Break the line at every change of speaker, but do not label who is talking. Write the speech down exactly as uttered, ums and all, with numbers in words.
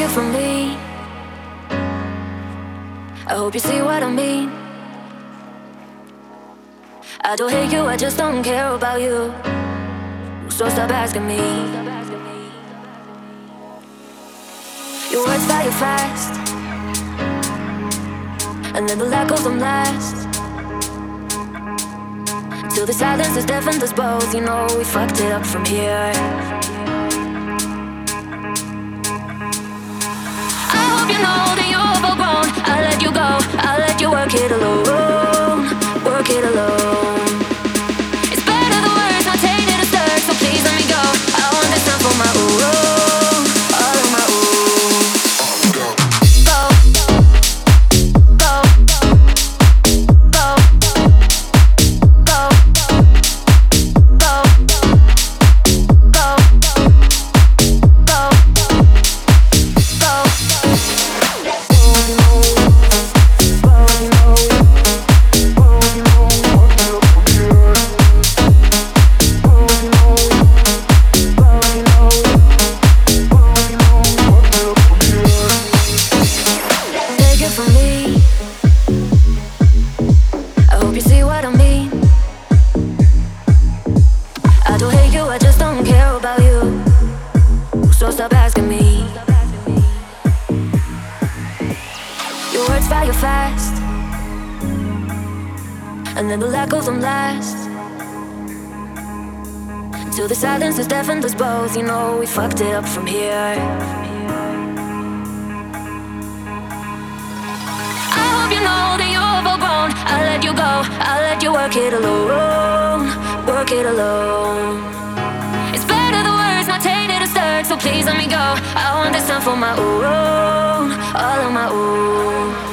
it from me. I hope you see what I mean. I don't hate you, I just don't care about you. So stop asking me. Your words fire fast, and then the lack of them last. Till the silence has deafened us both. You know we fucked it up from here. I hope you know that you're overgrown. I'll let you go, I'll let you work it alone. Work it alone. It's better the words not tainted or stirred. So please let me go, I want this time for my own. All of my own. Go, go, go, go, go, go, go, go. Take it from me. I hope you see what I mean. I don't hate you, I just don't care about you. So stop asking me. Your words fire fast, and then the lack of them last. Till the silence has deafened us both. You know we fucked it up from here. I hope you know that you're overgrown. I'll let you go, I'll let you work it alone. Work it alone. It's better the words not tainted or stirred. So please let me go, I want this time for my own. All of my own.